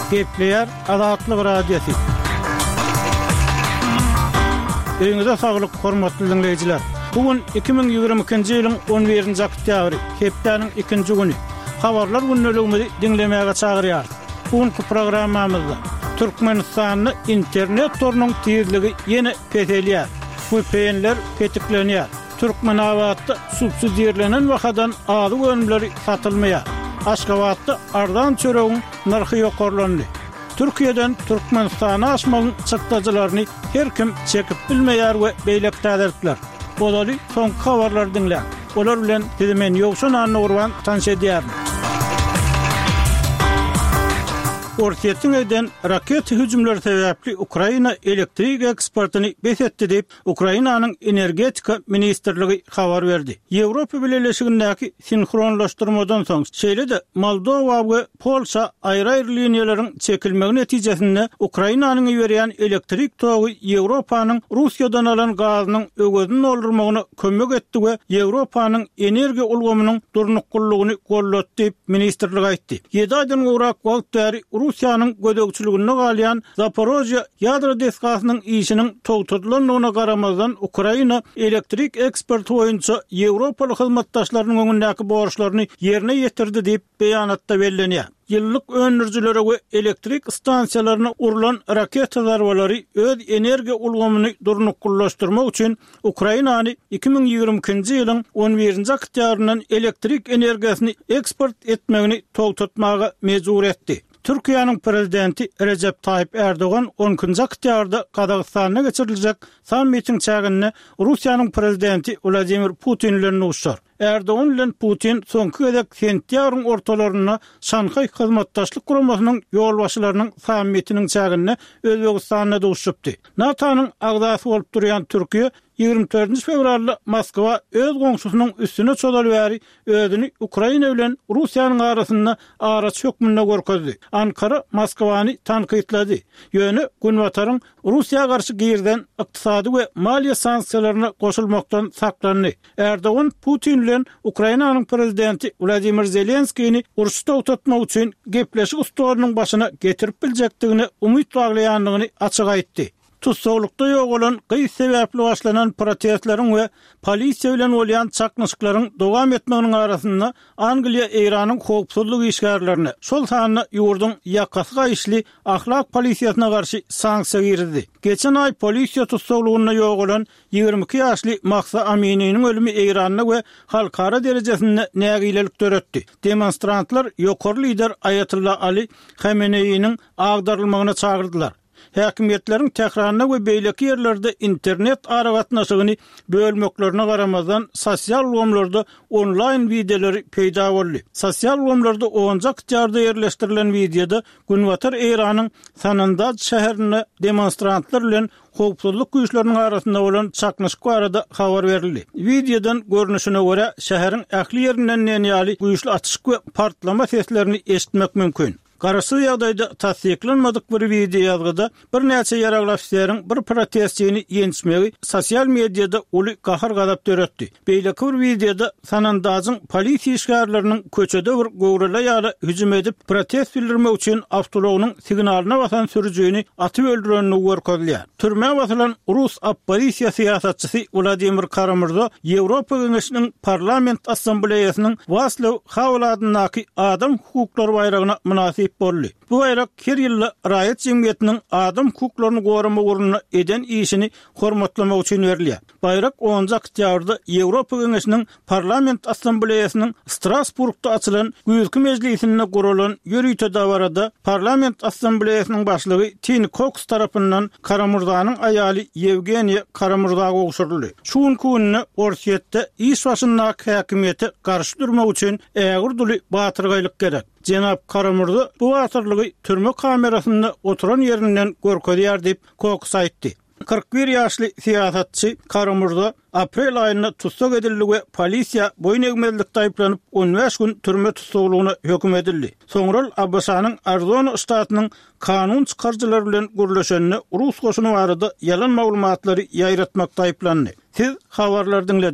Gepleyer Azatlyk Radiosu. Öňüňizde saglyk, hormatly dinleýijiler. Bugün 2022-nji ýylyň 11-nji oktýabry, hepdeniň 2-nji güni. Habarlar günnäligini dinlemäge çagyrýar. Bugünkü programmamyzda Türkmenistanyň internet torunyň tezligi ýene petelýär. VPN-ler petiklenýär. Türkmen awatda subsidiýerlenen wakadan azy önümleri satylmaýar. Aşgabatda ardan çöreğin narxy ýokarlandy. Türkiýeden Türkmenistana aşmagyň çykdyjylaryny her kim çekip bilmeýär we beýlekdirler. Bolary soňky habarlar dinlä. Olar bilen dizimen ýokşan anny tanış edýär. Ortiýetiň eden raket hüjümleri sebäpli Ukraina elektrik eksportyny besetdi diýip Ukrainanyň energetika ministrligi habar berdi. Ýewropa Birleşigindäki sinhronlaşdyrmadan soň şeýle-de Moldova we Polşa aýry-aýry liniýalaryň çekilmegi netijesinde Ukrainanyň berýän elektrik togy Ýewropanyň Russiýadan alan gazynyň ögedini oldurmagyna kömek etdi we Ýewropanyň energiýa ulgamynyň durnuklygyny gollatdy diýip ministrlik aýtdy. 7 aýdan gowrak wagtary Russiýanyň gödekçiligine galýan Zaporojye ýadro deskasynyň işiniň togtulylygyna garamazdan Ukraina elektrik eksporty boýunça Ýewropalyk hyzmatdaşlarynyň öňündäki borçlaryny ýerine ýetirdi diýip beýanatda bellenýär. Ýyllyk öňürjülere we elektrik stansiýalaryna urulan raket zarbalary öz energiýa ulgamyny durnuklaşdyrmak üçin Ukrainany 2022-nji ýylyň 11-nji oktýabryndan elektrik energiýasyny eksport etmegini togtatmaga mejbur etdi. Türkiýanyň prezidenti Recep Tayyip Erdogan 10-njy oktýabrda Kazakstana geçiriljek sammitiň çägine Russiýanyň prezidenti Vladimir Putin bilen uguşar. Erdogan bilen Putin soňky gezek sentýabryň ortalaryna Şanhay hyzmatdaşlyk guramasynyň ýolbaşçylarynyň sammitiniň çägine Özbegistanda uguşupdy. NATO'nyň agdasy bolup durýan Türkiýe 24 fevralda Moskwa öz goňşusynyň üstüne çözelýäri özüni Ukraina bilen Russiýanyň arasynda araç hökmünde görkezdi. Ankara Moskwany tanqidledi. Ýöne Günwataryň Russiýa garşy girden ykdysady we maliýe sanksiýalaryna goşulmakdan saklandy. Erdogan Putin bilen Ukrainanyň prezidenti Vladimir Zelenskiýni uruşda tutmak üçin gepleşik ustalarynyň başyna getirip biljekdigini umyt baglaýanlygyny açyk aýtdy. Tutsaglykda ýok bolan gyýy sebäpli başlanan protestlaryň we polisiýa bilen bolýan çaknyşyklaryň dowam etmeginiň arasynda Angliýa Eýranyň howpsuzlyk işgärlerini, şol sanyny ýurdun ýakasy gaýşly ahlak polisiýasyna garşy sanksiýa girdi. Geçen ay polisiýa tutsaglygyna ýok bolan 22 ýaşly Mahsa Aminiň ölümi Eýranyň we halkara derejesinde nägilelik töretdi. Demonstrantlar ýokary lider Ayatullah Ali Khamenei'niň agdarylmagyna çagyrdylar. Häkimetleriň tekraryna we beýleki ýerlerde internet aragatnaşygyny bölmeklerine garamazdan sosial ulgamlarda online videolar peýda boldy. Sosial ulgamlarda 10-njy oktýabrda ýerleşdirilen videoda Günwatar Eýranyň Sanandaj şäherine demonstrantlar bilen howpsuzlyk güýçleriniň arasynda bolan çaknyşyk barada habar berildi. Videodan görnüşine görä şäheriň ähli ýerinden näňäli güýçli atyşyk we partlama seslerini eşitmek mümkin. Garasy ýagdaýda tasdiklanmadyk bir video ýazgyda bir näçe ýaraglapçylaryň bir protestini ýenişmegi sosial mediada uly gahar gazap töretdi. Beýleki bir videoda Sanandazyň polisiýa işgärleriniň köçede bir gowrala ýaly hüjüm edip protest bildirmek üçin awtologynyň signalyna basan sürüjüni atyp öldürenini görkezýär. Türme basylan Rus opposisiýa siýasatçysy Vladimir Karamurza Ýewropa Geňeşiniň parlament assambleýasynyň Václav Havladynaky adam hukuklary bayragyna münasip boldy. Bu bayrak her ýyl raýat jemgyýetiniň adam hukuklaryny gorama ugruna eden işini hormatlamak üçin berilýär. Bayrak 10-njy oktýabrda Ýewropa Geňeşiniň parlament assambleýasynyň Strasburgda açylan güýçlük mejlisinde gurulan ýürüýte dawarada parlament assambleýasynyň başlygy Tin Cox tarapyndan Karamurzanyň aýaly Yevgeniya Karamurzaga uguşdyryldy. Şu günü Ortiýetde iş başyndaky häkimiýete garşy durmak üçin ägir duly batyrgylyk gerek. Jenap Karamurza bu atyrlygy türme kamerasynda oturan ýerinden görkezýär diýip Cox aýtdy. 41 ýaşly siýasatçy Karamurza aprel aýynda tutsak edildi we polisiýa boyun egmezlikde aýplanyp 15 gün türme tutsaglygyna höküm edildi. Soňra Abbasanyň Arizona ştatynyň kanun çykarjylary bilen gürleşenine Rus goşuny barada yalan maglumatlary ýaýratmakda aýplandy. Siz habarlar dinlediniz.